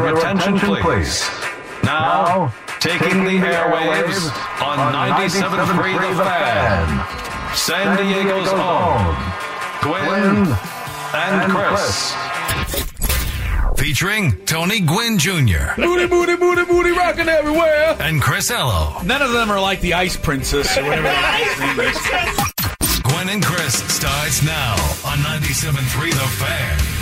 your attention, please. Now, taking the airwaves on 97.3 The Fan, San Diego's own, Gwynn and Chris. Featuring Tony Gwynn Jr. Booty, booty, booty, booty, rocking everywhere. And Chris Ello. None of them are like the Ice Princess or whatever that name is. Gwynn and Chris starts now on 97.3 The Fan.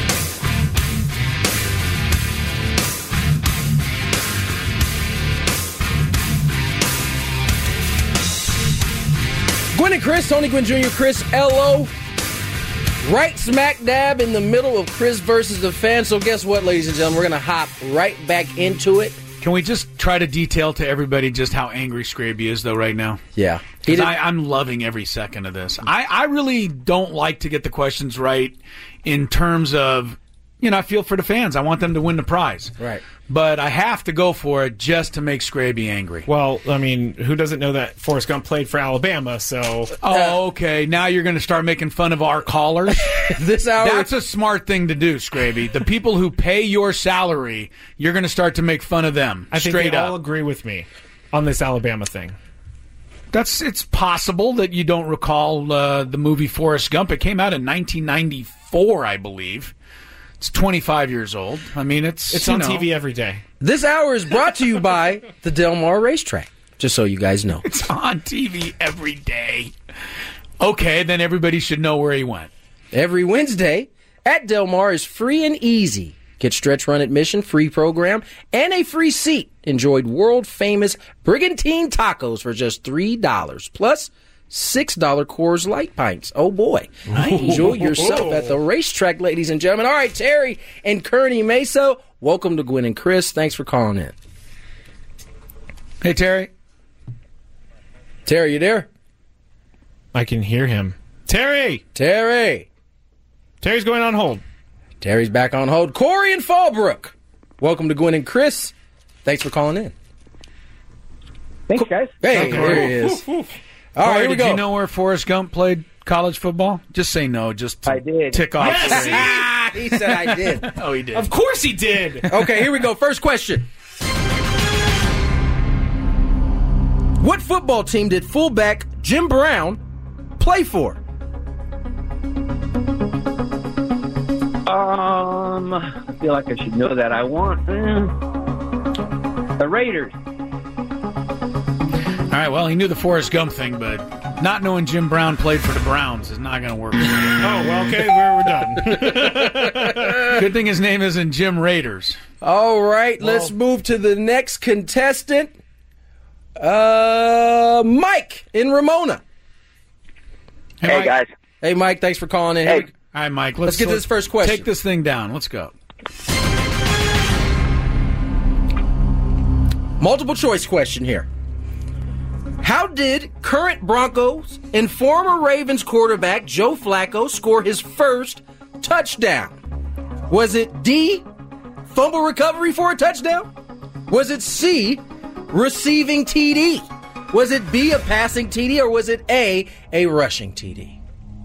Gwynn and Chris, Tony Gwynn Jr., Chris Ello. Right smack dab in the middle of Chris versus the Fan. So guess what, ladies and gentlemen? We're going to hop right back into it. Can we just try to detail to everybody just how angry Scraby is, though, right now? Yeah. I'm loving every second of this. I really don't like to get the questions right in terms of, I feel for the fans. I want them to win the prize. Right. But I have to go for it just to make Scraby angry. Well, I mean, who doesn't know that Forrest Gump played for Alabama, so... Oh, okay. Now you're going to start making fun of our callers? This hour... That's a smart thing to do, Scraby. The people who pay your salary, you're going to start to make fun of them. I think straight they up. all agree with me on this Alabama thing. It's possible that you don't recall the movie Forrest Gump. It came out in 1994, I believe. It's 25 years old. I mean, it's on TV every day. This hour is brought to you by the Del Mar Racetrack, just so you guys know. It's on TV every day. Okay, then everybody should know where he went. Every Wednesday at Del Mar is free and easy. Get stretch run admission, free program, and a free seat. Enjoyed world-famous Brigantine tacos for just $3, plus $6 Coors Light pints. Oh, boy. Enjoy yourself at the racetrack, ladies and gentlemen. All right, Terry and Kearney Mesa, welcome to Gwynn and Chris. Thanks for calling in. Hey, Terry. Terry, you there? I can hear him. Terry! Terry's going on hold. Terry's back on hold. Corey and Fallbrook, welcome to Gwynn and Chris. Thanks for calling in. Thanks, guys. Hey, there he is. All right, here we go. Did you know where Forrest Gump played college football? Just say no, just to I did. tick off. Yes, He said I did. Oh, he did. Of course he did. Okay, here we go. First question. What football team did fullback Jim Brown play for? I feel like I should know that. The Raiders. All right, well, he knew the Forrest Gump thing, but not knowing Jim Brown played for the Browns is not going to work. Oh, well, okay, we're done. Good thing his name isn't Jim Raiders. All right, let's move to the next contestant. Mike in Ramona. Hey, Mike. guys. Hey, Mike, thanks for calling in. Hey. All right, Mike, Let's get to this first question. Take this thing down. Let's go. Multiple choice question here. How did current Broncos and former Ravens quarterback Joe Flacco score his first touchdown? Was it D, fumble recovery for a touchdown? Was it C, receiving TD? Was it B, a passing TD? Or was it A rushing TD?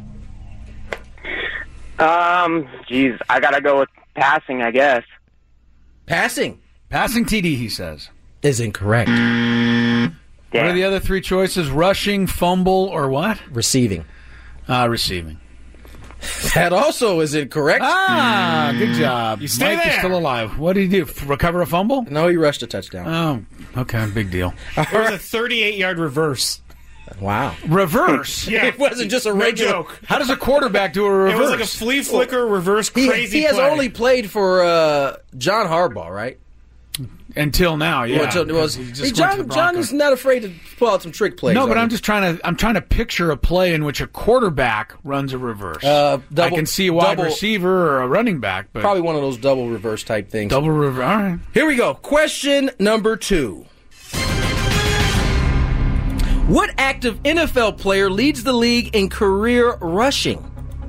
I gotta go with passing, I guess. Passing Passing TD, he says. is incorrect. Damn. What are the other three choices? Rushing, fumble, or what? Receiving. Receiving. That also is incorrect. Good job. You stay Mike is there. still alive. What did he do? Recover a fumble? No, he rushed a touchdown. Oh, okay. Big deal. It was a 38-yard reverse. Wow. Reverse. Yeah. It wasn't just a regular joke. How does a quarterback do a reverse? It was like a flea flicker reverse crazy He has play. only played for John Harbaugh, right? Until now, yeah. John is not afraid to pull out some trick plays. No, but I'm trying to picture a play in which a quarterback runs a reverse. I can see a wide receiver or a running back, but probably one of those double reverse type things. double reverse. All right. Here we go. Question number 2. What active NFL player leads the league in career rushing?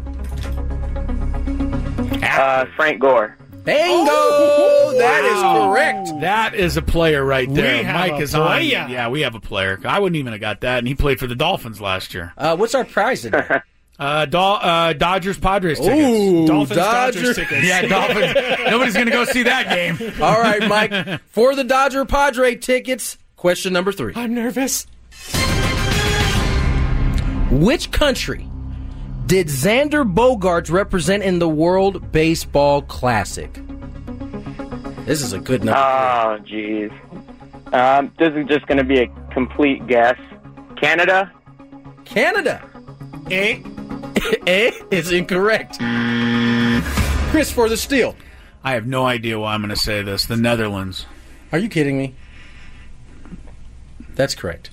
Frank Gore. Bingo! Oh, that is correct. That is a player right there. We have Mike a is on. player. Yeah, we have a player. I wouldn't even have got that, and he played for the Dolphins last year. What's our prize today? Dodgers Padres tickets. Ooh, Dolphins Dodgers Dodgers. tickets. Yeah, Dolphins. Nobody's going to go see that game. All right, Mike. For the Dodger Padre tickets, question number 3. I'm nervous. Which country did Xander Bogaerts represent in the World Baseball Classic? This is a good number. Oh, jeez. This is just going to be a complete guess. Canada? Canada. A. It's incorrect. Chris for the steal. I have no idea why I'm going to say this. The Netherlands. Are you kidding me? That's correct.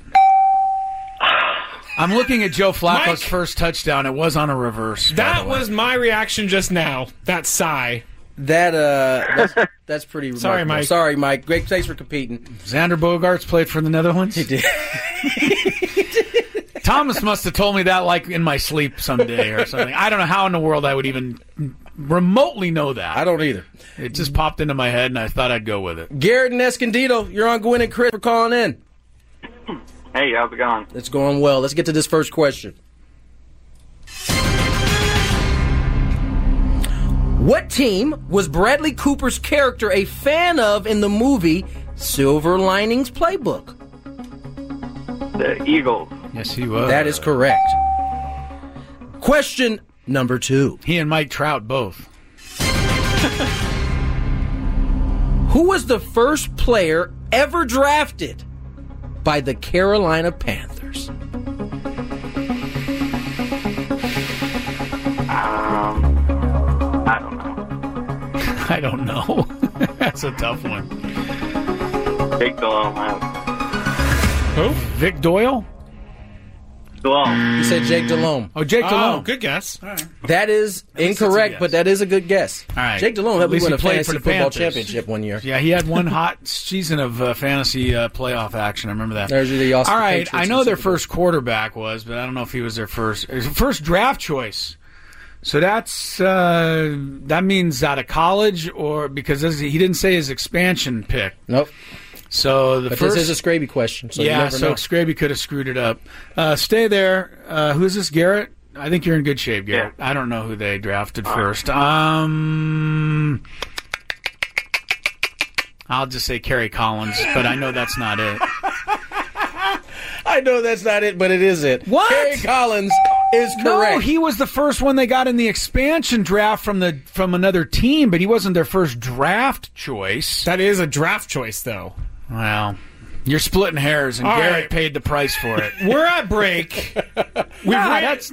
I'm looking at Joe Flacco's Mike. first touchdown. It was on a reverse. by That the way. was my reaction just now. That sigh. That's pretty remarkable. Sorry, Mike. Sorry, Mike. Great, thanks for competing. Xander Bogaerts played for the Netherlands. He did. Thomas must have told me that like in my sleep someday or something. I don't know how in the world I would even remotely know that. I don't either. It just popped into my head and I thought I'd go with it. Garrett and Escondido, you're on Gwen and Chris for calling in. Hey, how's it going? It's going well. Let's get to this first question. What team was Bradley Cooper's character a fan of in the movie Silver Linings Playbook? The Eagles. Yes, he was. That is correct. Question number 2. He and Mike Trout both. Who was the first player ever drafted by the Carolina Panthers? I don't know. I don't know. That's a tough one. Jake Delhomme. Who? Vic Doyle? Delhomme. You said Jake Delhomme. Oh, Jake Oh, Delhomme. good guess. That is least incorrect, it's a guess. but that is a good guess. All right. Jake Delhomme At helped me least win he a played fantasy for the football Panthers. championship one year. Yeah, he had one hot season of fantasy playoff action. I remember that. There's the Austin All right, Patriots I in know the their Super Bowl. first quarterback was, but I don't know if he was their first draft choice. So that means out of college or because he didn't say his expansion pick. Nope. So the But first this is a Scraby question, so you yeah, never so know. Scraby could have screwed it up. Stay there. Who's this, Garrett? I think you're in good shape, Garrett. Yeah. I don't know who they drafted first. I'll just say Kerry Collins, but I know that's not it. I know that's not it, but it is it. What? Kerry Collins is correct. No, he was the first one they got in the expansion draft from another team, but he wasn't their first draft choice. That is a draft choice, though. Well, you're splitting hairs, and All Garrett right. paid the price for it. We're at break. That's.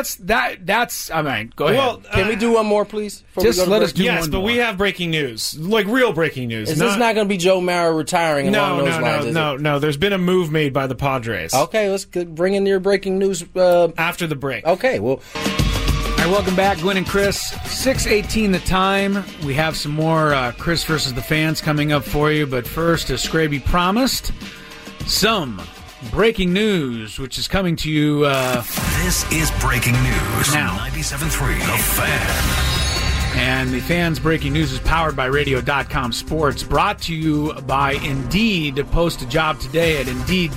I mean, go ahead. Well, Can we do one more, please? before we Just go to let break? us do yes, one but more. we have breaking news, like real breaking news. Is this not going to be Joe Mauer retiring along those lines? is it? No. There's been a move made by the Padres. Okay, let's bring in your breaking news. After the break. Okay, well, All right, welcome back, Gwen and Chris. 6:18 the time. We have some more Chris versus the fans coming up for you, but first, as Scraby promised, some breaking news, which is coming to you. This is breaking news. Now. 97.3 The Fan. And the fans' breaking news is powered by Radio.com Sports, brought to you by Indeed. Post a job today at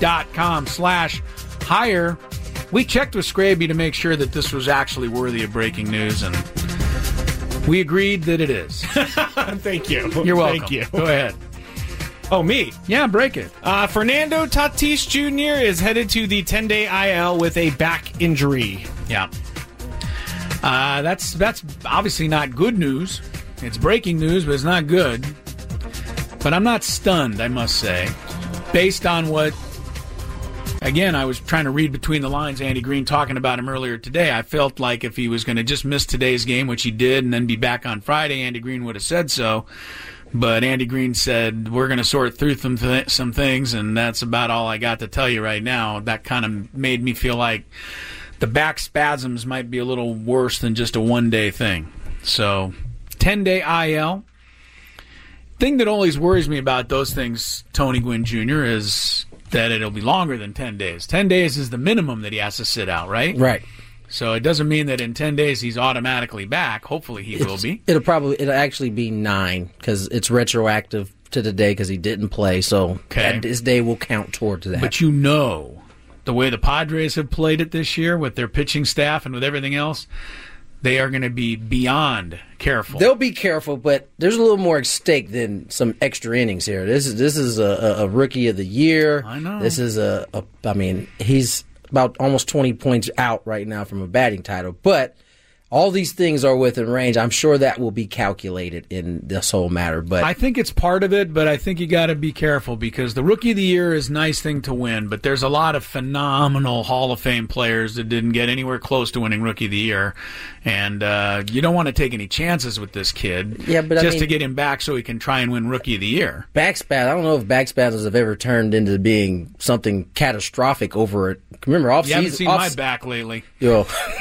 Indeed.com/hire. We checked with Scraby to make sure that this was actually worthy of breaking news, and we agreed that it is. Thank you. You're welcome. Thank you. Go ahead. Oh, me. Yeah, break it. Fernando Tatis Jr. is headed to the 10-day IL with a back injury. Yeah. That's obviously not good news. It's breaking news, but it's not good. But I'm not stunned, I must say. Based on what, again, I was trying to read between the lines, Andy Green talking about him earlier today. I felt like if he was going to just miss today's game, which he did, and then be back on Friday, Andy Green would have said so. But Andy Green said, we're going to sort through some things, and that's about all I got to tell you right now. That kind of made me feel like the back spasms might be a little worse than just a one-day thing. So, 10-day IL. Thing that always worries me about those things, Tony Gwynn Jr., is that it'll be longer than 10 days. 10 days is the minimum that he has to sit out, right? right. So it doesn't mean that in 10 days he's automatically back. Hopefully he will be. It'll actually be 9 because it's retroactive to the day because he didn't play. So Okay. his day will count towards that. But you know the way the Padres have played it this year with their pitching staff and with everything else, they are going to be beyond careful. They'll be careful, but there's a little more at stake than some extra innings here. This is a rookie of the year. I know. This is he's about almost 20 points out right now from a batting title, but all these things are within range. I'm sure that will be calculated in this whole matter. But I think it's part of it, but I think you got to be careful because the Rookie of the Year is a nice thing to win, but there's a lot of phenomenal Hall of Fame players that didn't get anywhere close to winning Rookie of the Year, and you don't want to take any chances with this kid to get him back so he can try and win Rookie of the Year. I don't know if back spasms have ever turned into being something catastrophic over it. Remember, off-season. You haven't seen my back lately. For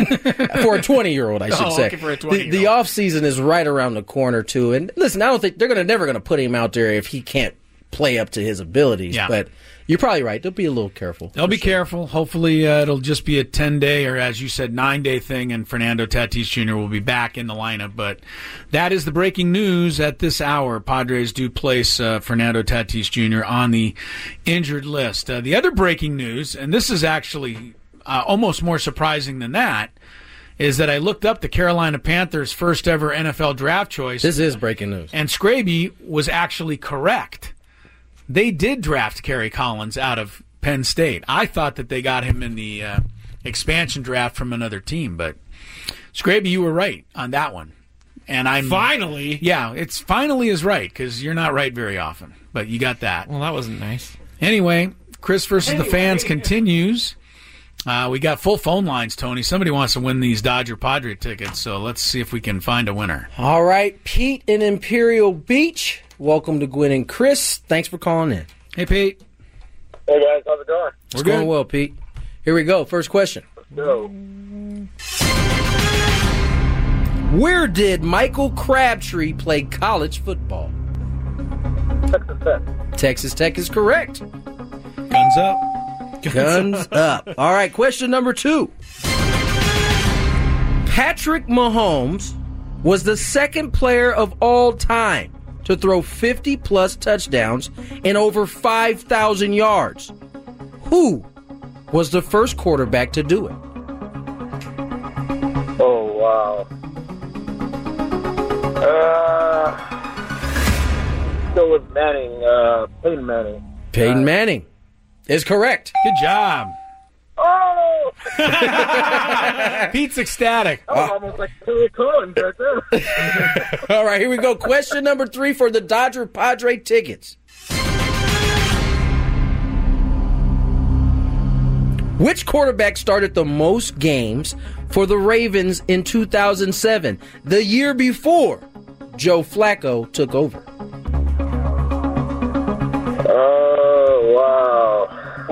a 20-year-old, I should say. Okay, for a 20-year-old. The off-season is right around the corner, too. And listen, I don't think they're never going to put him out there if he can't play up to his abilities. Yeah. But you're probably right. They'll be a little careful. They'll be careful. Hopefully it'll just be a 10-day or, as you said, 9-day thing, and Fernando Tatis Jr. will be back in the lineup. But that is the breaking news at this hour. Padres do place Fernando Tatis Jr. on the injured list. The other breaking news, and this is actually almost more surprising than that, is that I looked up the Carolina Panthers' first ever NFL draft choice. This is breaking news. And Scraby was actually correct. They did draft Kerry Collins out of Penn State. I thought that they got him in the expansion draft from another team, but Scraby, you were right on that one. And I'm finally, it's finally is right because you're not right very often, but you got that. Well, that wasn't nice. Anyway, Chris versus the fans continues. We got full phone lines, Tony. Somebody wants to win these Dodger Padre tickets, so let's see if we can find a winner. All right, Pete in Imperial Beach. Welcome to Gwen and Chris. Thanks for calling in. Hey, Pete. Hey, guys. How's it going? It's going well, Pete. Here we go. First question. No. Where did Michael Crabtree play college football? Texas Tech. Texas Tech is correct. Guns up. Guns up. All right, question number 2. Patrick Mahomes was the second player of all time to throw 50-plus touchdowns and over 5,000 yards. Who was the first quarterback to do it? Oh, wow. Go with Manning, Peyton Manning. Peyton Manning is correct. Good job. Oh! Pete's ecstatic. That was almost like Terry Collins right there. All right, here we go. Question number 3 for the Dodger Padre tickets. Which quarterback started the most games for the Ravens in 2007, the year before Joe Flacco took over? Oh, wow.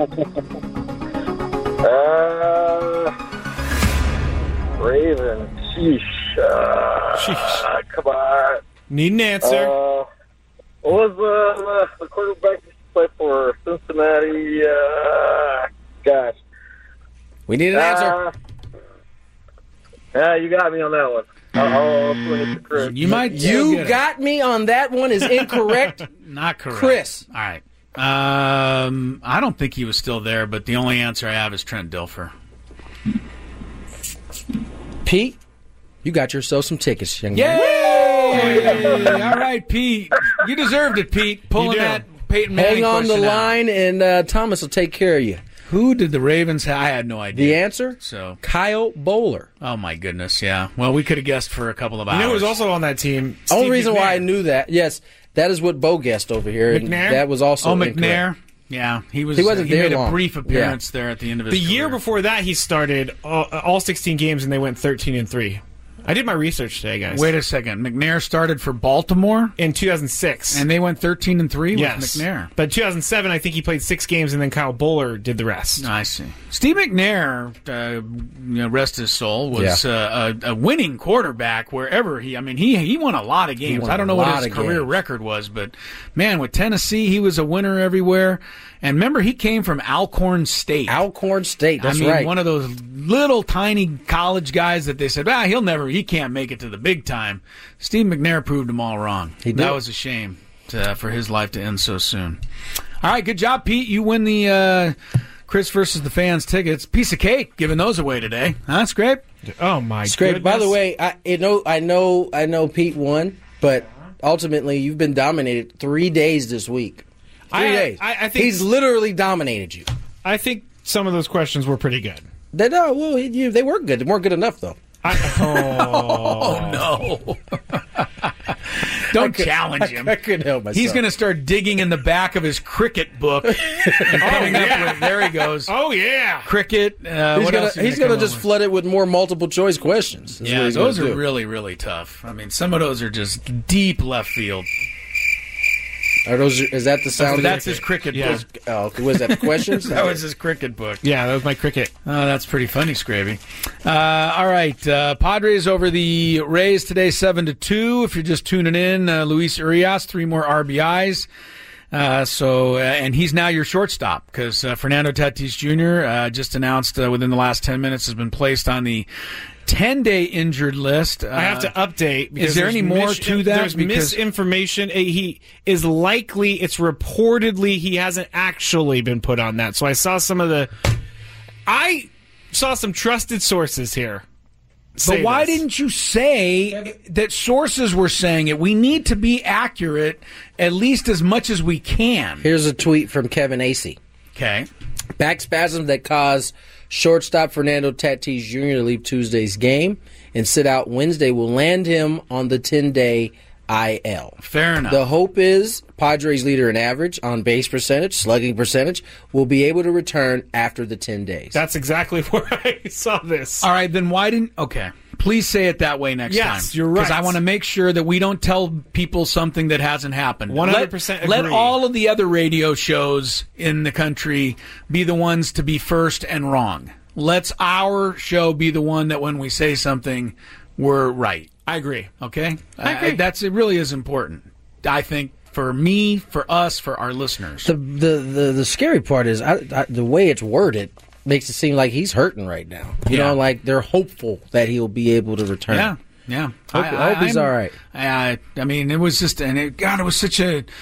Raven. Sheesh. Come on. Need an answer. What was the quarterback that play for Cincinnati? Gosh. We need an answer. Yeah, you got me on that one. I'll swing it to Chris. You got me on that one is incorrect. Not correct. Chris. All right. I don't think he was still there, but the only answer I have is Trent Dilfer. Pete, you got yourself some tickets, young Yay! man. All right, Pete. You deserved it, Pete. Pulling that Peyton Manning Hang on the question out. line, and Thomas will take care of you. Who did the Ravens have? I had no idea. The answer? So Kyle Bowler. Oh, my goodness, yeah. Well, we could have guessed for a couple of hours. You know who was also on that team? Only Steve reason McNair. why I knew that, yes, that is what Bo guessed over here. and McNair? That was also McNair. incorrect. Yeah, he was. He wasn't there made long. a brief appearance there at the end of his The year career. before that, he started all 16 games, and they went 13-3. I did my research today, guys. Wait a second. McNair started for Baltimore in 2006, and they went 13-3 yes. with McNair. But 2007, I think he played 6 games, and then Kyle Bowler did the rest. I see. Steve McNair, rest his soul, was a winning quarterback wherever he. I mean, he won a lot of games. I don't know what his career record was, but man, with Tennessee, he was a winner everywhere. And remember, he came from Alcorn State. Alcorn State, that's right. right. One of those little tiny college guys that they said, he can't make it to the big time. Steve McNair proved them all wrong. He did. That was a shame for his life to end so soon. All right, good job, Pete. You win the Chris versus the Fans tickets. Piece of cake, giving those away today. Huh, Scrape? Oh, my Scrape. goodness. By the way, I know Pete won, but ultimately you've been dominated 3 days this week. 3 days. I think he's literally dominated you. I think some of those questions were pretty good. They were good. They weren't good enough though. Oh, no. Don't challenge him. I couldn't help myself. He's going to start digging in the back of his cricket book and coming up with, there he goes. Oh, yeah. Cricket. He's going to just flood it with more multiple choice questions. Yeah, those are really, really tough. I mean, some of those are just deep left field. Is that the sound? That's his cricket book. Oh, was that the questions? That was his cricket book. Yeah, that was my cricket. Oh, that's pretty funny, Scraby. All right, Padres over the Rays today, 7-2. If you're just tuning in, Luis Urias, 3 more RBIs. And he's now your shortstop because Fernando Tatis Jr. Just announced within the last 10 minutes has been placed on the 10-day injured list. I have to update. Is there any more to that? There's misinformation. He is likely, it's reportedly, he hasn't actually been put on that. So I saw some trusted sources here. But why didn't you say that sources were saying it? We need to be accurate at least as much as we can. Here's a tweet from Kevin Acey. Okay. Back spasms that cause shortstop Fernando Tatis Jr. to leave Tuesday's game and sit out Wednesday will land him on the 10-day IL. Fair enough. The hope is Padres leader in average, on-base percentage, slugging percentage, will be able to return after the 10 days. That's exactly where I saw this. All right, then why didn't... Okay. Please say it that way next time. Yes, you're right. Because I want to make sure that we don't tell people something that hasn't happened. 100% agree. Let all of the other radio shows in the country be the ones to be first and wrong. Let's our show be the one that when we say something, we're right. I agree. Okay? I agree. It really is important. I think for me, for us, for our listeners. The scary part is the way it's worded makes it seem like he's hurting right now. You know, like they're hopeful that he'll be able to return. Yeah. I hope he's all right. I mean, it was just, it was such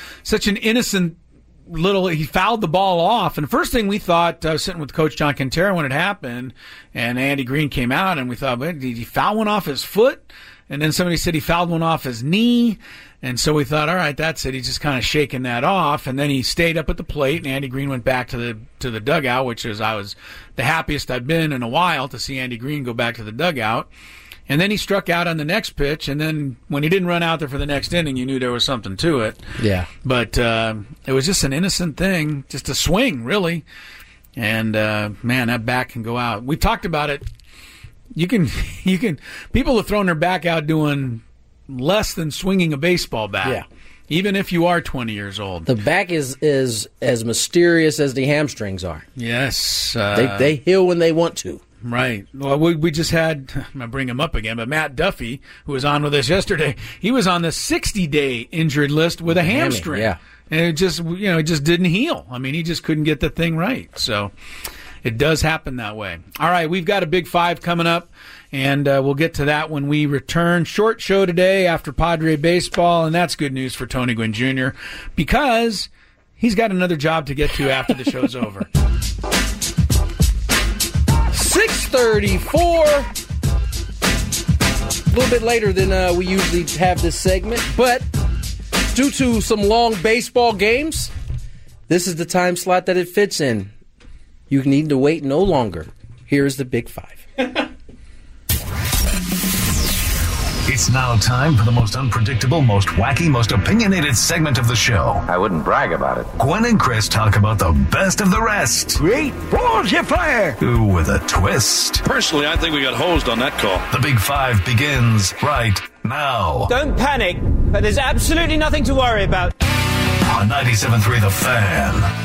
an innocent little. He fouled the ball off, and the first thing we thought, I was sitting with Coach John Quintero when it happened, and Andy Green came out, and we thought, wait, did he foul one off his foot? And then somebody said he fouled one off his knee. And so we thought, all right, that's it. He's just kind of shaking that off. And then he stayed up at the plate, and Andy Green went back to the dugout, which is I was the happiest I've been in a while to see Andy Green go back to the dugout. And then he struck out on the next pitch. And then when he didn't run out there for the next inning, you knew there was something to it. Yeah. But it was just an innocent thing, just a swing, really. And, man, that bat can go out. We talked about it. You can. People have thrown their back out doing less than swinging a baseball bat. Yeah. Even if you are 20 years old. The back is as mysterious as the hamstrings are. Yes. They heal when they want to. Right. Well, we just had, I'm going to bring him up again, but Matt Duffy, who was on with us yesterday, he was on the 60-day injured list with a hamstring. Yeah. And it just didn't heal. I mean, he just couldn't get the thing right. So it does happen that way. All right, we've got a Big Five coming up, and we'll get to that when we return. Short show today after Padre baseball, and that's good news for Tony Gwynn Jr. because he's got another job to get to after the show's over. 6:34. A little bit later than we usually have this segment, but due to some long baseball games, this is the time slot that it fits in. You need to wait no longer. Here is the Big Five. It's now time for the most unpredictable, most wacky, most opinionated segment of the show. I wouldn't brag about it. Gwen and Chris talk about the best of the rest. Great balls you fire! Ooh, with a twist. Personally, I think we got hosed on that call. The Big Five begins right now. Don't panic, but there's absolutely nothing to worry about. On 97.3 The Fan.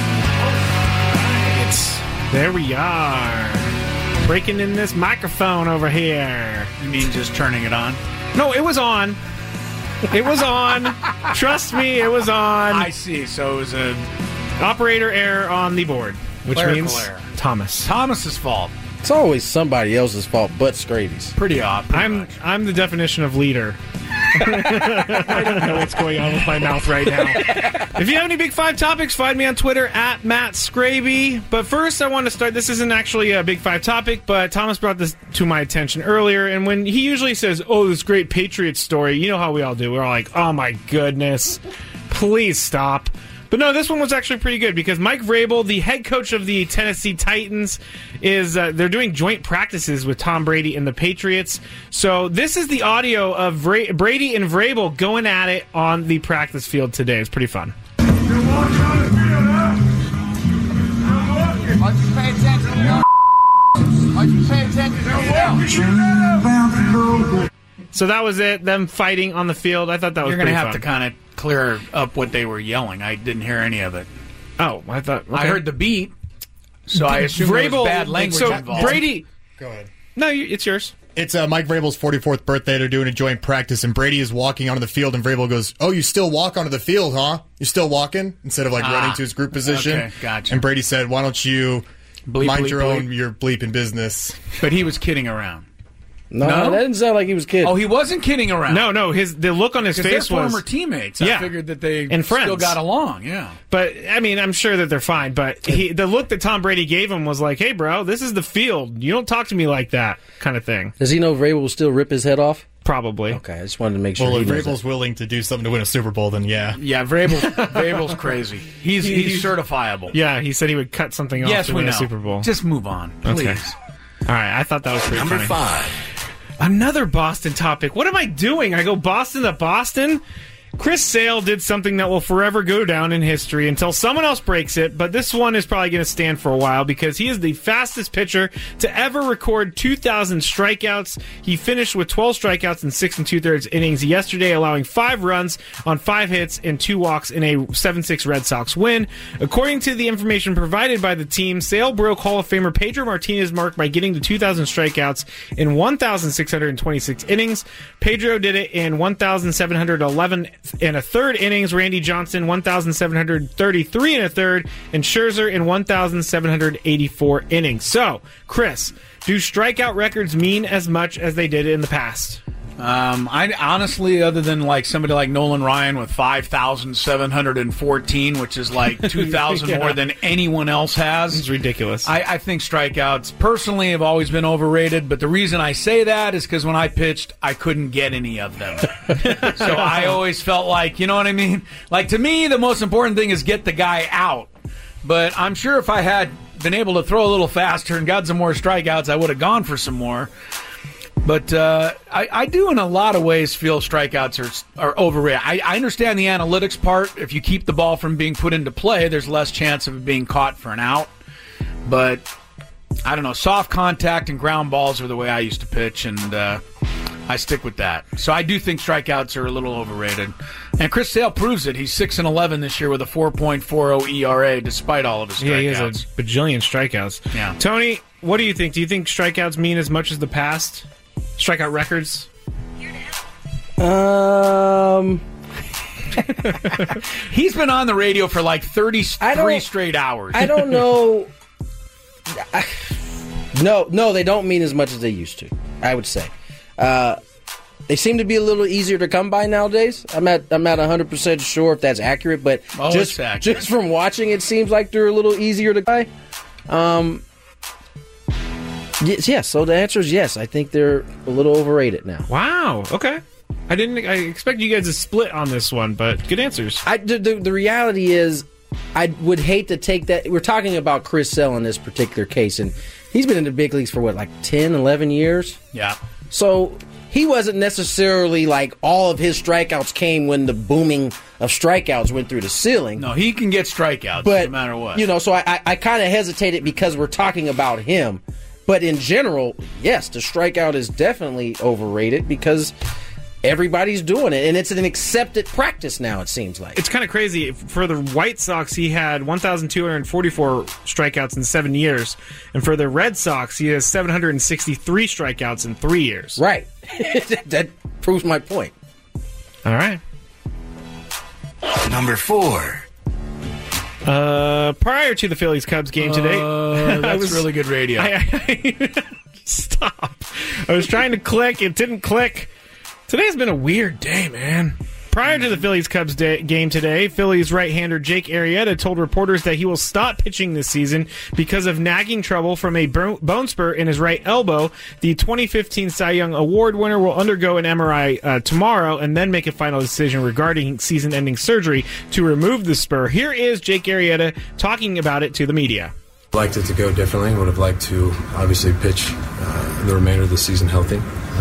There we are. Breaking in this microphone over here. You mean just turning it on? No, it was on. It was on. Trust me, it was on. I see. So it was a operator error on the board, which means error. Thomas's fault. It's always somebody else's fault but Scravy's. Pretty odd. I'm the definition of leader. I don't know what's going on with my mouth right now. If you have any Big Five topics, find me on Twitter at Matt Scraby. But first, I want to start. This isn't actually a Big Five topic, but Thomas brought this to my attention earlier. And when he usually says, "Oh, this great Patriots story," you know how we all do. We're all like, "Oh my goodness, please stop." But no, this one was actually pretty good because Mike Vrabel, the head coach of the Tennessee Titans, is they're doing joint practices with Tom Brady and the Patriots. So this is the audio of Brady and Vrabel going at it on the practice field today. It's pretty fun. Why don't you pay attention? Why don't you pay attention? So that was it, them fighting on the field. I thought that was You're pretty going to fun. have to kind of clear up what they were yelling. I didn't hear any of it. Oh, I thought... Okay. I heard the beat, so I assume there was bad language so involved. Brady... Go ahead. No, it's yours. It's Mike Vrabel's 44th birthday. They're doing a joint practice, and Brady is walking onto the field, and Vrabel goes, "Oh, you still walk onto the field, huh? You still walking?" Instead of running to his group position. Okay, gotcha. And Brady said, "Why don't you mind your own your bleeping business?" But he was kidding around. No, that didn't sound like he was kidding. Oh, he wasn't kidding around. No, the look on his face they're was... former teammates. Yeah. I figured that they and friends. still got along, yeah. But, I mean, I'm sure that they're fine. But the look that Tom Brady gave him was like, "Hey, bro, this is the field. You don't talk to me like that," kind of thing. Does he know Vrabel will still rip his head off? Probably. Okay, I just wanted to make sure Well, he if knows Vrabel's that. willing to do something to win a Super Bowl, then yeah. Yeah, Vrabel's crazy. He's certifiable. Yeah, he said he would cut something off Yes, to we win know. a Super Bowl. Just move on, please. Okay. All right, I thought that was pretty Number funny. 5. Another Boston topic. What am I doing? I go Boston to Boston? Chris Sale did something that will forever go down in history until someone else breaks it, but this one is probably going to stand for a while because he is the fastest pitcher to ever record 2,000 strikeouts. He finished with 12 strikeouts in 6 2/3 innings yesterday, allowing 5 runs on 5 hits and 2 walks in a 7-6 Red Sox win. According to the information provided by the team, Sale broke Hall of Famer Pedro Martinez mark by getting to 2,000 strikeouts in 1,626 innings. Pedro did it in 1,711 in a third innings, Randy Johnson 1,733 in a third, and Scherzer in 1,784 innings. So, Chris, do strikeout records mean as much as they did in the past? I honestly, other than like somebody like Nolan Ryan with 5,714, which is like 2,000 Yeah. more than anyone else has. It's ridiculous. I think strikeouts personally have always been overrated, but the reason I say that is because when I pitched, I couldn't get any of them. So I always felt like, you know what I mean? Like, to me, the most important thing is get the guy out. But I'm sure if I had been able to throw a little faster and got some more strikeouts, I would have gone for some more. But I do, in a lot of ways, feel strikeouts are overrated. I understand the analytics part. If you keep the ball from being put into play, there's less chance of it being caught for an out. But, I don't know, soft contact and ground balls are the way I used to pitch, and I stick with that. So I do think strikeouts are a little overrated. And Chris Sale proves it. He's 6-11 this year with a 4.40 ERA, despite all of his strikeouts. Yeah, he has a bajillion strikeouts. Yeah. Tony, what do you think? Do you think strikeouts mean as much as the past? Strikeout records? He's been on the radio for like 33 straight hours. I don't know. No, they don't mean as much as they used to, I would say. They seem to be a little easier to come by nowadays. I'm not 100% sure if that's accurate, but it's accurate. Just from watching, it seems like they're a little easier to buy. Yes, so the answer is yes. I think they're a little overrated now. Wow, okay. I expect you guys to split on this one, but good answers. The reality is, I would hate to take that. We're talking about Chris Sale in this particular case, and he's been in the big leagues for what, like 10, 11 years? Yeah. So he wasn't necessarily like all of his strikeouts came when the booming of strikeouts went through the ceiling. No, he can get strikeouts but, no matter what. You know, so I kind of hesitated because we're talking about him. But in general, yes, the strikeout is definitely overrated because everybody's doing it, and it's an accepted practice now, it seems like. It's kind of crazy. For the White Sox, he had 1,244 strikeouts in 7 years. And for the Red Sox, he has 763 strikeouts in 3 years. Right. That proves my point. All right. Number 4. Prior to the Phillies-Cubs game today... That's really good radio. Stop. I was trying to click. It didn't click. Today's been a weird day, man. Prior to the Phillies-Cubs game today, Phillies right-hander Jake Arrieta told reporters that he will stop pitching this season because of nagging trouble from a bone spur in his right elbow. The 2015 Cy Young Award winner will undergo an MRI tomorrow and then make a final decision regarding season-ending surgery to remove the spur. Here is Jake Arrieta talking about it to the media. Liked it to go differently. Would have liked to obviously pitch the remainder of the season healthy.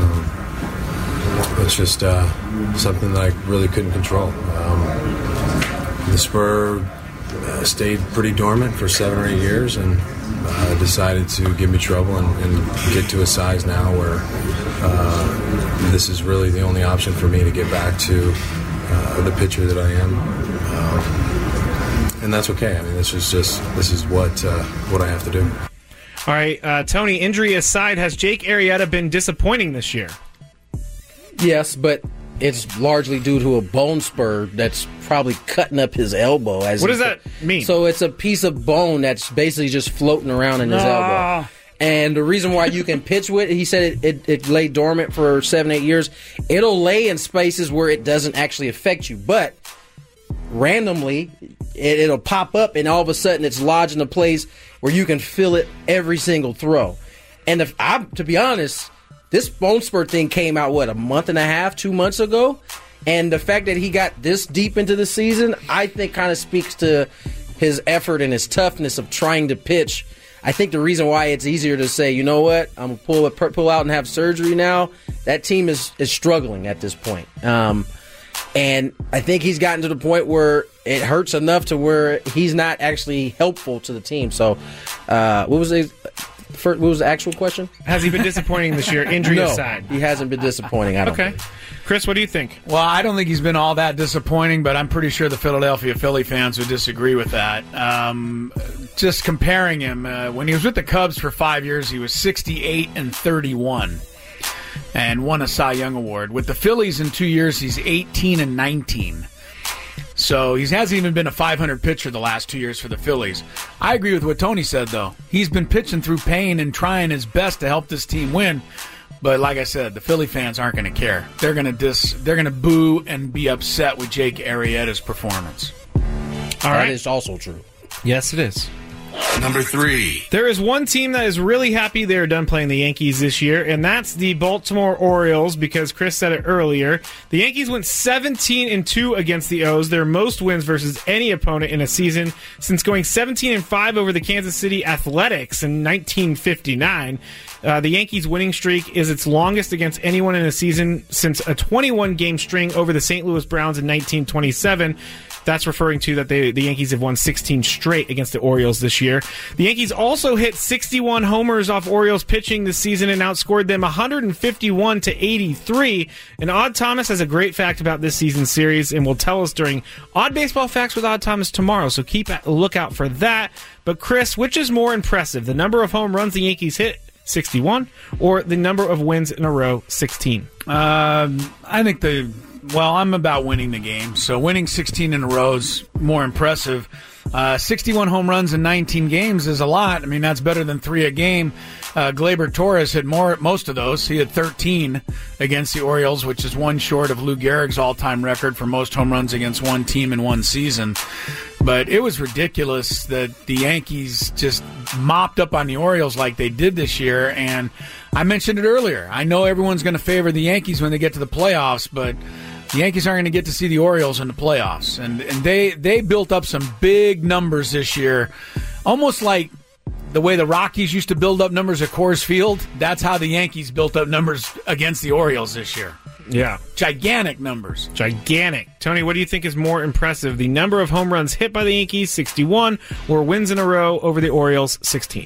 It's just something that I really couldn't control. The spur stayed pretty dormant for 7 or 8 years and decided to give me trouble and get to a size now where this is really the only option for me to get back to the pitcher that I am. And that's okay. I mean, this is what I have to do. All right, Tony, injury aside, has Jake Arrieta been disappointing this year? Yes, but it's largely due to a bone spur that's probably cutting up his elbow. What does that mean? So it's a piece of bone that's basically just floating around in his elbow. And the reason why you can pitch with it, he said it lay dormant for 7-8 years. It'll lay in spaces where it doesn't actually affect you, but randomly it'll pop up and all of a sudden it's lodged in a place where you can feel it every single throw. And to be honest, this bone spur thing came out, a month and a half, 2 months ago? And the fact that he got this deep into the season, I think kind of speaks to his effort and his toughness of trying to pitch. I think the reason why it's easier to say, you know what, I'm going to pull out and have surgery now, that team is struggling at this point. And I think he's gotten to the point where it hurts enough to where he's not actually helpful to the team. So what was the actual question? Has he been disappointing this year, injury aside? He hasn't been disappointing, I don't think. Chris, what do you think? Well, I don't think he's been all that disappointing, but I'm pretty sure the Philadelphia Philly fans would disagree with that. Just comparing him, when he was with the Cubs for 5 years, he was 68-31 and won a Cy Young Award. With the Phillies in 2 years, he's 18-19. So he hasn't even been a 500 pitcher the last 2 years for the Phillies. I agree with what Tony said, though. He's been pitching through pain and trying his best to help this team win. But like I said, the Philly fans aren't going to care. They're going to boo and be upset with Jake Arrieta's performance. That is also true. Yes, it is. Number 3. There is one team that is really happy they're done playing the Yankees this year, and that's the Baltimore Orioles, because Chris said it earlier. The Yankees went 17-2 against the O's, their most wins versus any opponent in a season since going 17-5 over the Kansas City Athletics in 1959. The Yankees' winning streak is its longest against anyone in a season since a 21-game string over the St. Louis Browns in 1927. That's referring to that the Yankees have won 16 straight against the Orioles this year. The Yankees also hit 61 homers off Orioles pitching this season and outscored them 151-83. And Odd Thomas has a great fact about this season's series and will tell us during Odd Baseball Facts with Odd Thomas tomorrow, so keep a lookout for that. But Chris, which is more impressive, the number of home runs the Yankees hit, 61, or the number of wins in a row, 16? I think I'm about winning the game. So winning 16 in a row is more impressive. 61 home runs in 19 games is a lot. I mean, that's better than 3 a game. Gleyber Torres hit most of those. He had 13 against the Orioles, which is one short of Lou Gehrig's all-time record for most home runs against one team in one season. But it was ridiculous that the Yankees just mopped up on the Orioles like they did this year. And I mentioned it earlier. I know everyone's going to favor the Yankees when they get to the playoffs, but the Yankees aren't going to get to see the Orioles in the playoffs. And they built up some big numbers this year, almost like the way the Rockies used to build up numbers at Coors Field. That's how the Yankees built up numbers against the Orioles this year. Yeah. Gigantic numbers. Gigantic. Tony, what do you think is more impressive? The number of home runs hit by the Yankees, 61, or wins in a row over the Orioles, 16?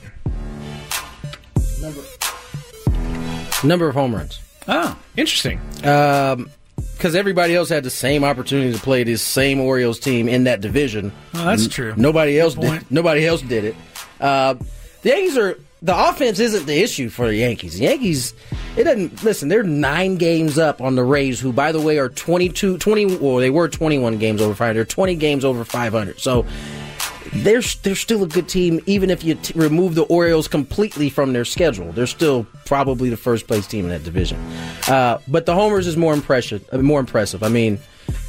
Number of home runs. Oh, interesting. Because everybody else had the same opportunity to play this same Orioles team in that division. Oh, that's true. Nobody else did. Nobody else did it. The Yankees are. The offense isn't the issue for the Yankees. The Yankees, they're 9 games up on the Rays, who, by the way, are 20, well, they were 21 games over 500. They're 20 games over 500. So they're still a good team, even if you remove the Orioles completely from their schedule. They're still probably the first place team in that division. But the homers is more impressive. I mean,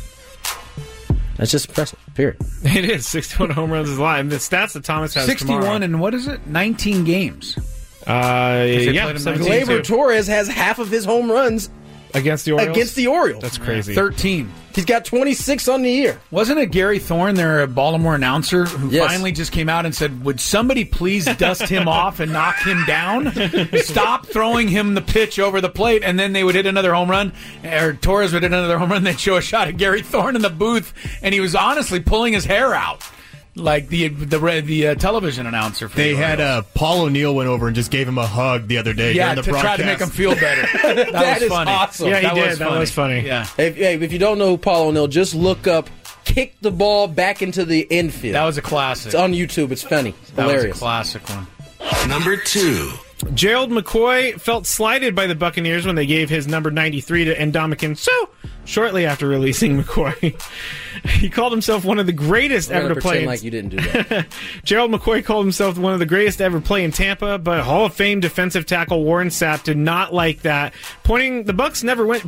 that's just impressive, period. It is. 61 home runs is a lot. And the stats that Thomas has 61 tomorrow. and what is it? 19 games. Yeah. Gleyber Torres has half of his home runs against the Orioles. That's crazy. 13. He's got 26 on the year. Wasn't it Gary Thorne, their Baltimore announcer, who finally just came out and said, would somebody please dust him off and knock him down? Stop throwing him the pitch over the plate, and then they would hit another home run, or Torres would hit another home run, and they'd show a shot of Gary Thorne in the booth, and he was honestly pulling his hair out. Like the television announcer. They had Paul O'Neill went over and just gave him a hug the other day. Yeah, during the to broadcast. try to make him feel better. That is funny. awesome. Yeah, he did. That was funny. Yeah. If you don't know who Paul O'Neill, just look up "kick the ball back into the infield." That was a classic. It's on YouTube. It's funny. It's hilarious. That was a classic one. Number 2. Gerald McCoy felt slighted by the Buccaneers when they gave his number 93 to Ndamukong Suh shortly after releasing McCoy. He called himself one of the greatest ever to play. Like you didn't do that. Gerald McCoy called himself one of the greatest to ever play in Tampa, but Hall of Fame defensive tackle Warren Sapp did not like that, pointing out the Bucs never went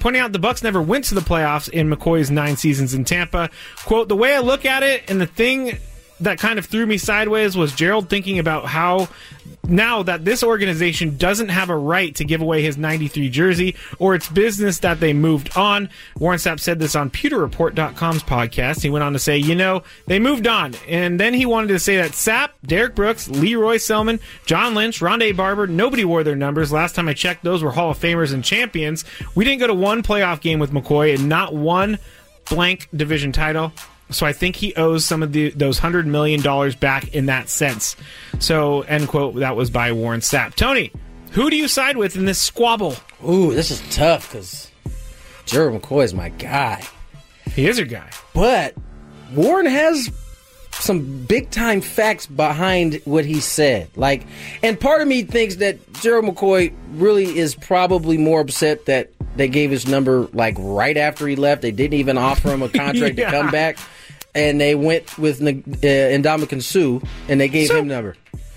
to the playoffs in McCoy's 9 seasons in Tampa. Quote, "The way I look at it, and the thing that kind of threw me sideways was Gerald thinking about how now that this organization doesn't have a right to give away his 93 jersey, or it's business that they moved on." Warren Sapp said this on PewterReport.com's podcast. He went on to say, they moved on. And then he wanted to say that Sapp, Derek Brooks, Leroy Selman, John Lynch, Rondé Barber, nobody wore their numbers. Last time I checked, those were Hall of Famers and champions. We didn't go to one playoff game with McCoy and not one blank division title. So I think he owes some of those $100 million back in that sense. So, end quote, that was by Warren Sapp. Tony, who do you side with in this squabble? Ooh, this is tough because Gerald McCoy is my guy. He is your guy. But Warren has some big-time facts behind what he said. And part of me thinks that Gerald McCoy really is probably more upset that they gave his number, right after he left. They didn't even offer him a contract to come back. And they went with Ndamukong Suh, and they gave him number.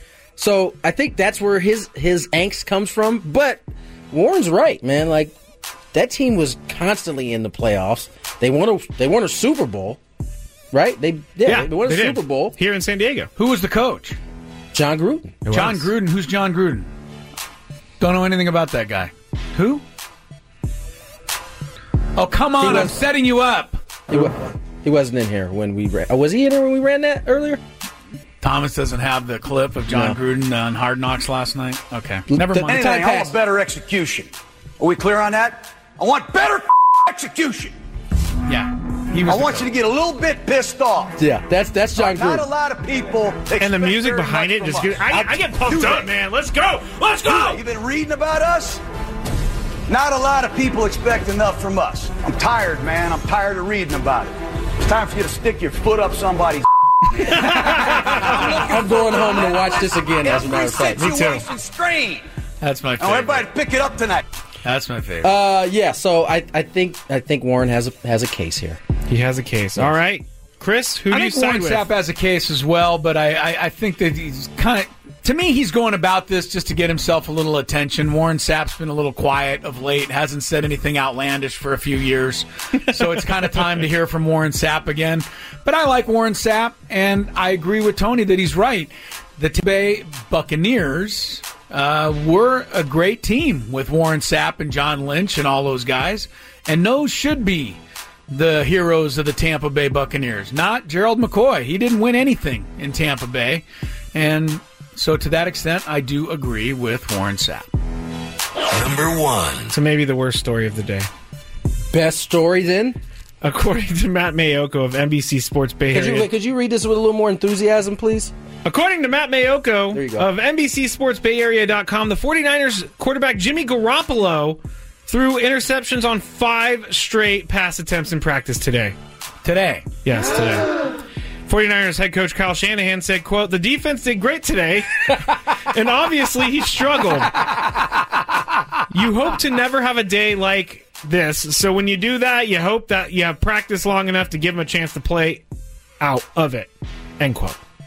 So I think that's where his angst comes from. But Warren's right, man. That team was constantly in the playoffs. They won a Super Bowl, right? They won a Super Bowl here in San Diego. Who was the coach? John Gruden. John Gruden. Who's John Gruden? Don't know anything about that guy. Who? Oh, come on! I'm setting you up. He wasn't in here when we ran. Was he in here when we ran that earlier? Thomas doesn't have the clip of John Gruden on Hard Knocks last night. Okay, never mind. Anything, I want better execution. Are we clear on that? I want better execution. Yeah, he was. I want you to get a little bit pissed off. Yeah, that's John Gruden. Not a lot of people. And the music behind it just gets. I get pumped up, man. Let's go. Let's go. You've been reading about us. Not a lot of people expect enough from us. I'm tired, man. I'm tired of reading about it. It's time for you to stick your foot up somebody's. I'm going home to watch this again, as a matter of fact. Me too. Strain. That's my favorite. I want everybody to pick it up tonight. That's my favorite. Yeah. So I think Warren has a case here. He has a case. All right, Chris. Who do you side with? I think Warren Sapp has a case as well, but I think that he's kind of. To me, he's going about this just to get himself a little attention. Warren Sapp's been a little quiet of late, hasn't said anything outlandish for a few years. So it's kind of time to hear from Warren Sapp again. But I like Warren Sapp, and I agree with Tony that he's right. The Tampa Bay Buccaneers were a great team with Warren Sapp and John Lynch and all those guys. And those should be the heroes of the Tampa Bay Buccaneers, not Gerald McCoy. He didn't win anything in Tampa Bay. And so to that extent, I do agree with Warren Sapp. Number 1. So maybe the worst story of the day. Best story then? According to Matt Mayoko of NBC Sports Bay Area. Could you read this with a little more enthusiasm, please? According to Matt Mayoko of NBCSportsBayArea.com, the 49ers quarterback Jimmy Garoppolo threw interceptions on 5 straight pass attempts in practice today. Today? Yes, today. 49ers head coach Kyle Shanahan said, quote, "The defense did great today, and obviously he struggled. You hope to never have a day like this, so when you do that, you hope that you have practiced long enough to give him a chance to play out of it," end quote.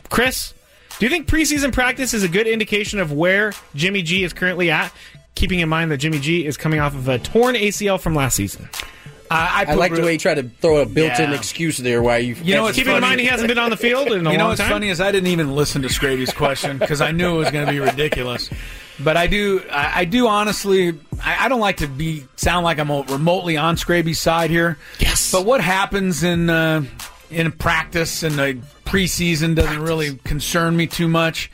Chris, do you think preseason practice is a good indication of where Jimmy G is currently at, keeping in mind that Jimmy G is coming off of a torn ACL from last season? I like the way you try to throw a built-in excuse there. Why keeping in mind he hasn't been on the field in a long time. You know what's funny is I didn't even listen to Scraby's question because I knew it was going to be ridiculous. But I do honestly. I don't like to sound like I'm remotely on Scraby's side here. Yes. But what happens in practice and the preseason doesn't really concern me too much.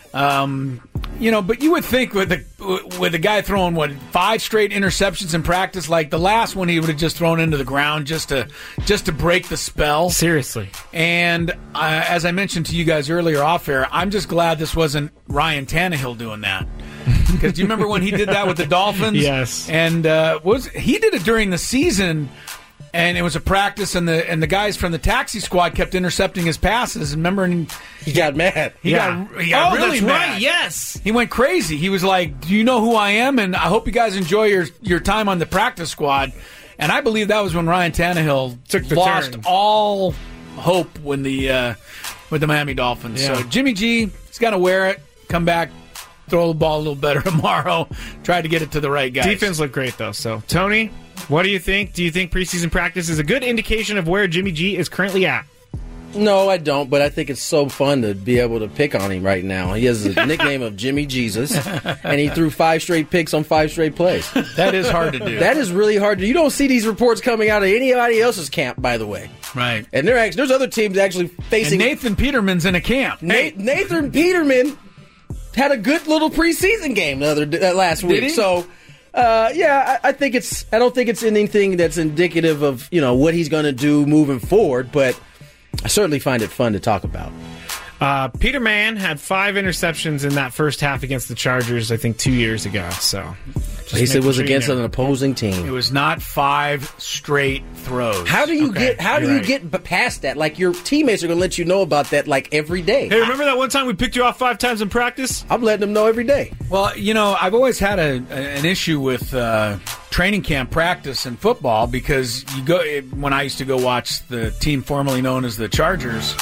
But you would think with the guy throwing 5 straight interceptions in practice, like the last one he would have just thrown into the ground just to break the spell. Seriously. And as I mentioned to you guys earlier off air, I'm just glad this wasn't Ryan Tannehill doing that. Because do you remember when he did that with the Dolphins? Yes. And he did it during the season. And it was a practice, and the guys from the taxi squad kept intercepting his passes. Remember, he got mad. He got really mad. Right, yes. He went crazy. He was like, "Do you know who I am? And I hope you guys enjoy your time on the practice squad." And I believe that was when Ryan Tannehill lost all hope with the Miami Dolphins. Yeah. So Jimmy G, he's got to wear it, come back, throw the ball a little better tomorrow, try to get it to the right guys. Defense looked great, though. So, Tony, what do you think? Do you think preseason practice is a good indication of where Jimmy G is currently at? No, I don't, but I think it's so fun to be able to pick on him right now. He has the nickname of Jimmy Jesus, and he threw 5 straight picks on 5 straight plays. That is hard to do. That is really hard to do. You don't see these reports coming out of anybody else's camp, by the way. Right. And there's other teams actually facing... And Nathan Peterman's in a camp. Nathan Peterman had a good little preseason game last week. Did he? So... I think I don't think it's anything that's indicative of what he's going to do moving forward, but I certainly find it fun to talk about. Peter Mann had 5 interceptions in that first half against the Chargers, I think 2 years ago. So he said it was against an opposing team. It was not 5 straight throws. How do you get past that? Like, your teammates are going to let you know about that like every day. Hey, remember that one time we picked you off 5 times in practice? I'm letting them know every day. Well, I've always had an issue with training camp practice in football because when I used to go watch the team formerly known as the Chargers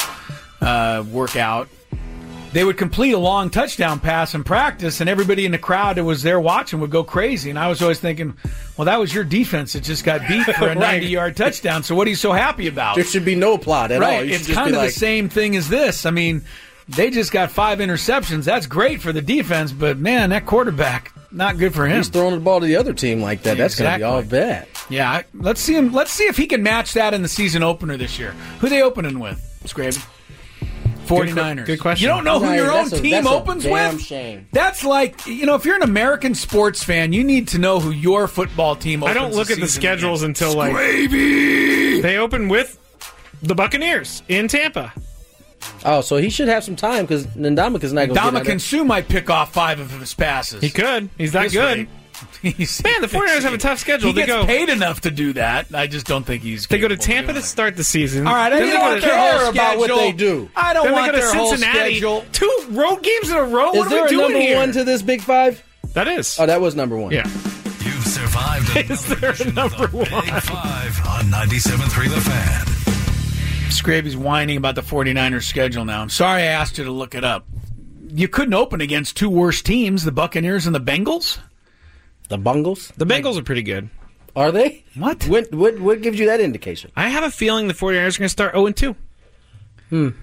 workout, they would complete a long touchdown pass in practice, and everybody in the crowd that was there watching would go crazy. And I was always thinking, well, that was your defense that just got beat for a 90-yard touchdown, so what are you so happy about? There should be no applaud at all. It's kind of the same thing as this. I mean, they just got 5 interceptions. That's great for the defense, but, man, that quarterback, not good for him. He's throwing the ball to the other team like that. That's going to be all bad. Yeah, let's see him. Let's see if he can match that in the season opener this year. Who are they opening with, Scraby? 49ers. Good question. You don't know who your own team opens with? Shame. That's like, if you're an American sports fan, you need to know who your football team opens. I don't look at the schedules until Scraby! They open with the Buccaneers in Tampa. Oh, so he should have some time because Ndamukongsu's not going to get Ndamukong Suh might pick off 5 of his passes. He could. He's that good. Man, the 49ers have a tough schedule. He gets paid enough to do that. I just don't think he's. They go to Tampa to start the season. All right, I don't care about what they do. I don't want their whole schedule. 2 road games in a row. What are we doing here? Is there a number 1 to this Big 5? That is. Oh, that was number 1. You've Yeah. survived another edition of the Big 5 on 97.3 The Fan. Scraby's whining about the 49ers schedule now. I'm sorry I asked you to look it up. You couldn't open against 2 worse teams, the Buccaneers and the Bengals? The Bungles? The Bengals are pretty good. Are they? What? What gives you that indication? I have a feeling the 49ers are going to start 0-2.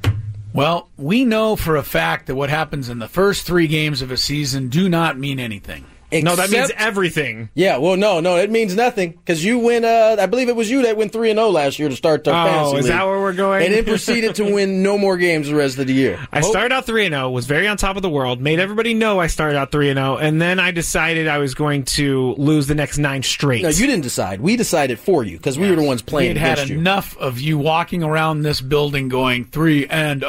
Well, we know for a fact that what happens in the first 3 games of a season do not mean anything. No, that means everything. Yeah, well, no, it means nothing because you win. I believe it was you that went 3-0 last year to start the fantasy league. Is that where we're going? And then proceeded to win no more games the rest of the year. I started out 3-0, was very on top of the world, made everybody know I started out 3-0, and then I decided I was going to lose the next 9 straight. No, you didn't decide. We decided for you because we were the ones playing against you. We had enough of you walking around this building going 3-0,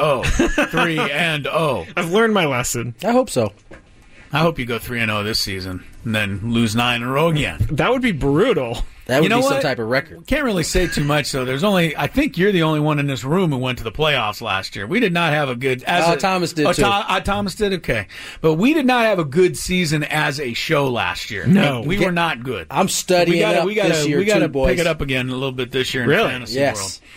3-0. I've learned my lesson. I hope so. I hope you go 3-0 this season and then lose 9 in a row again. That would be brutal. That would be some type of record. Can't really say too much, though. I think you're the only one in this room who went to the playoffs last year. We did not have a good... Thomas did, too. Thomas did? Okay. But we did not have a good season as a show last year. No. We were not good. I'm studying this year, we gotta boys. pick it up again a little bit this year in the fantasy world.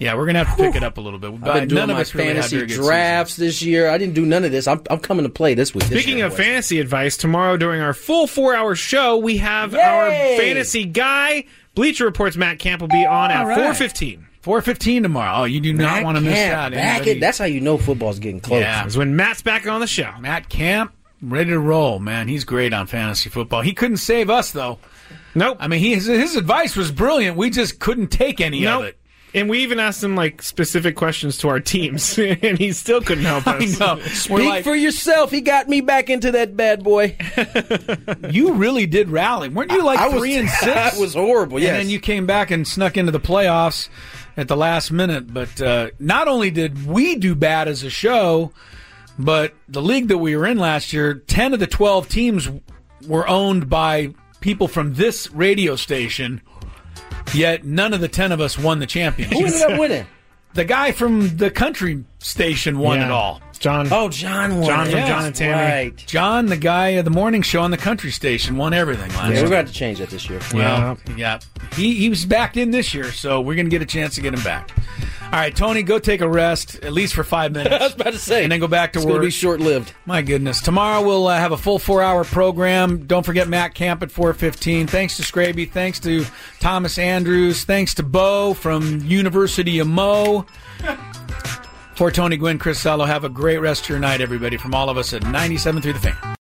Yeah, we're going to have to pick it up a little bit. I've been doing my fantasy drafts this year. I didn't do none of this. I'm coming to play this week. Speaking of fantasy advice, tomorrow during our full 4-hour show, we have our fantasy guy. Bleacher Report's Matt Camp will be on at 4:15. 4:15 tomorrow. Oh, you do not want to miss that. That's how you know football's getting close. Yeah. It's when Matt's back on the show. Matt Camp, ready to roll, man. He's great on fantasy football. He couldn't save us, though. Nope. I mean, his advice was brilliant. We just couldn't take any of it. And we even asked him specific questions to our teams, and he still couldn't help us. I know. Speak for yourself. He got me back into that bad boy. You really did rally. Weren't you 3-6? That was horrible, yes. And then you came back and snuck into the playoffs at the last minute. But not only did we do bad as a show, but the league that we were in last year, 10 of the 12 teams were owned by people from this radio station. Yet none of the 10 of us won the championship. Who ended up winning? The guy from the country station won it all. John. Oh, John won. John from John and Tammy. Right. John, the guy of the morning show on the country station, won everything last year. We're going to have to change that this year. Well, yeah. He was back in this year, so we're going to get a chance to get him back. All right, Tony, go take a rest, at least for 5 minutes. I was about to say. And then go back to work. It's going to be short-lived. My goodness. Tomorrow we'll have a full 4-hour program. Don't forget Matt Camp at 4:15. Thanks to Scraby. Thanks to Thomas Andrews. Thanks to Bo from University of Mo. For Tony Gwynn, Chris Sallo, have a great rest of your night, everybody, from all of us at 97.3 The Fan.